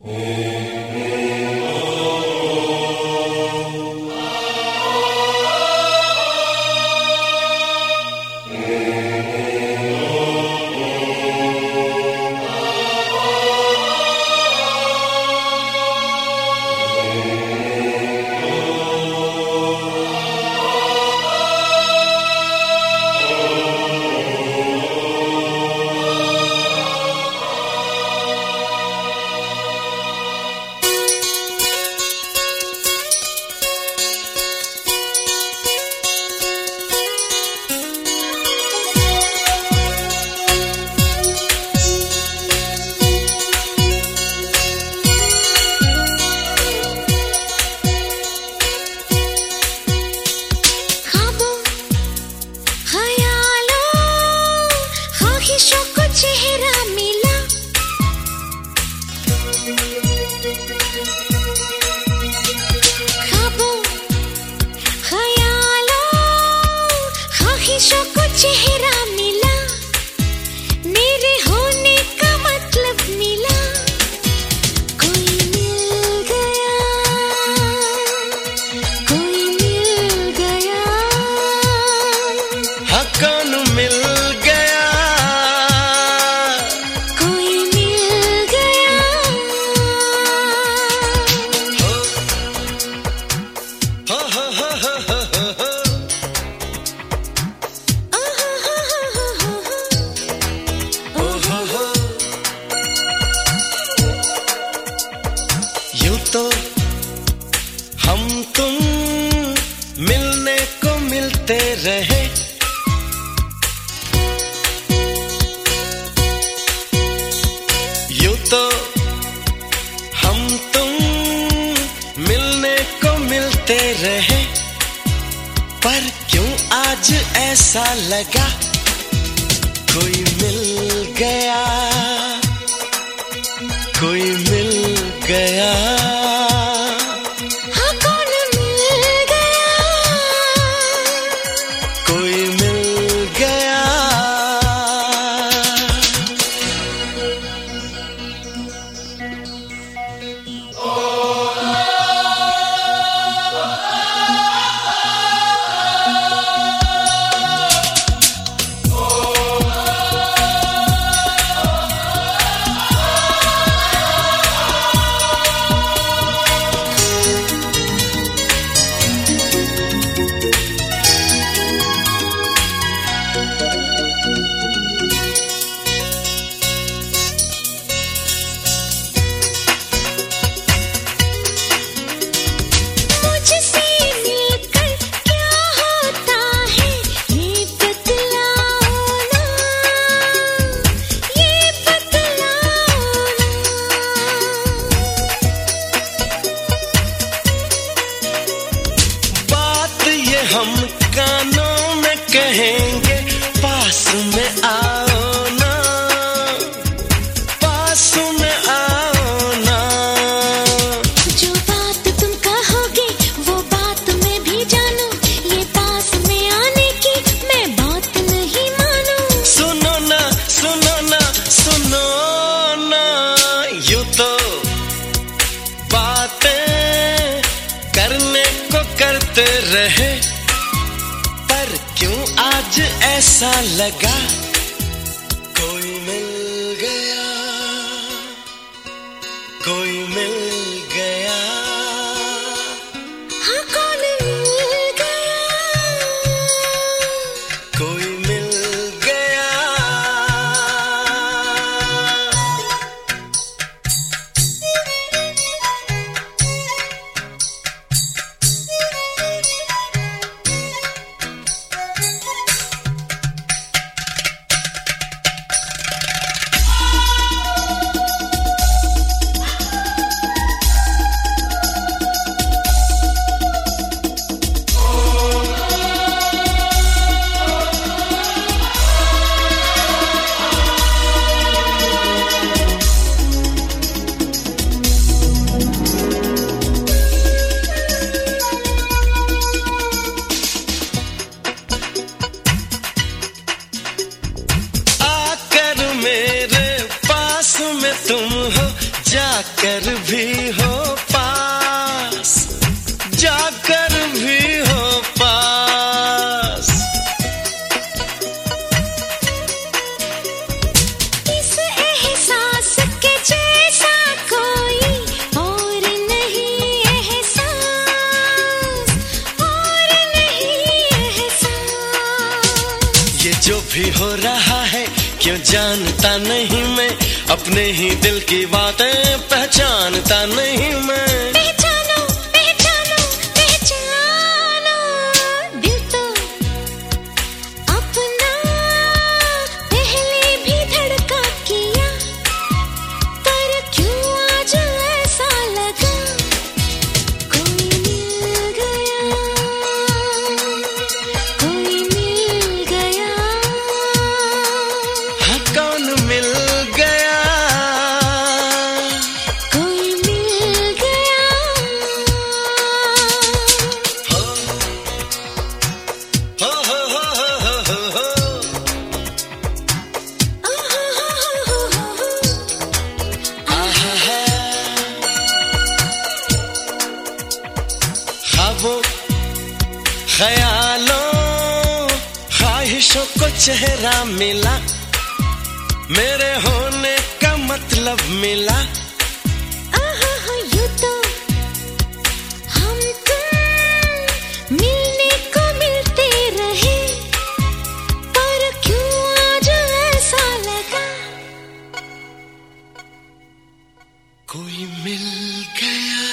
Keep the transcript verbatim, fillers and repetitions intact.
तो हम तुम मिलने को मिलते रहे, यूं तो हम तुम मिलने को मिलते रहे, पर क्यों आज ऐसा लगा कोई मिल गया, कोई मिल गया। हाँ कौन मिल गया, कोई मिल गया। हम कानों में कहेंगे पास में आओ ना, पास में आओ ना। जो बात तुम कहोगे वो बात मैं भी जानूं, ये पास में आने की मैं बात नहीं मानूं। सुनो ना सुनो ना सुनो ना, यूं तो बातें करने को करते रहे, पर क्यों आज ऐसा लगा कोई मिल गया, कोई मिल गया। हाँ कौन मिल गया, कोई मिल गया। तुम हो जाकर भी हो पास, जाकर भी हो पास। इस एहसास के जैसा कोई और नहीं एहसास, और नहीं एहसास। ये जो भी हो रहा है क्यों जानता नहीं मैं, अपने ही दिल की बातें पहचानता नहीं मैं। पहचानो पहचानो पहचानो, दिल तो अपना पहले भी धड़का किया, पर क्यों आज ऐसा लगा कोई मिल गया, कोई मिल गया। हाँ कौन मिल गया, कोई मिल गया। हो हो हो हो हो हो हो। आहा है ख्वाबों ख्यालों ख्वाहिशों को चेहरा मिला, मेरे होने का मतलब मिला। आहा, यूं तो हम तुम मिलने को मिलते रहे, पर क्यों आज ऐसा लगा कोई मिल गया।